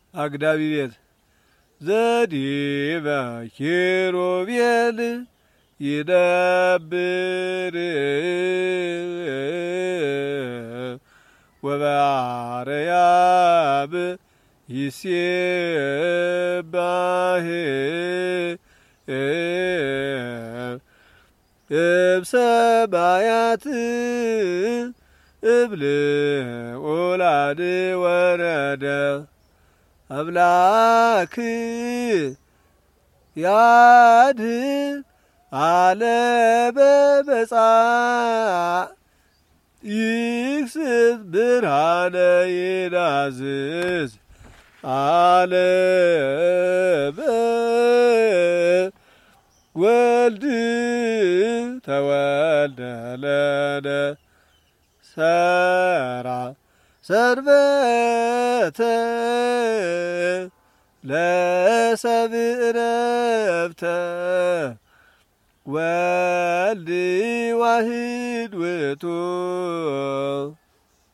አግዳቢ ቤት ዘዲበ ኪሩቤል ይደብር ወበአርያም ይሴባህ እብሰማያት እብል ኦላድ ወረደ አምላክ ያድኅን ዓለመ መጻእ ይክስት ብርሃነ ይናዝዝ ዓለመ ወልድ ተወልደ ለነ ሰራ ሰንበተ ለሰብእ ዕረፍተ ወልድ ዋሕድ ውእቱ